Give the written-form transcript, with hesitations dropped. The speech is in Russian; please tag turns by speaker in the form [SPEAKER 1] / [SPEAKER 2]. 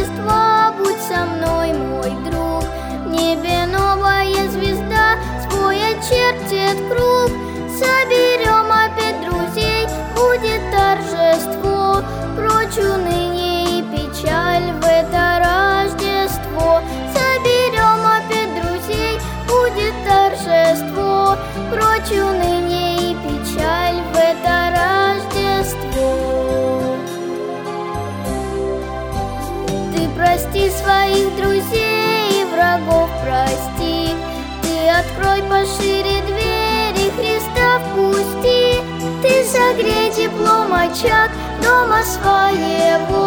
[SPEAKER 1] Рождества будь со мной, мой друг. В небе новая звезда свой очертит круг. Соберем опять друзей, будет торжество. Прочь уныние и печаль в это Рождество. Соберем опять друзей, будет торжество. Прочь уныние и печаль в это Рождество. Ты прости своих друзей и врагов прости. Ты открой пошире двери, Христа впусти. Ты согрей теплом очаг дома своего.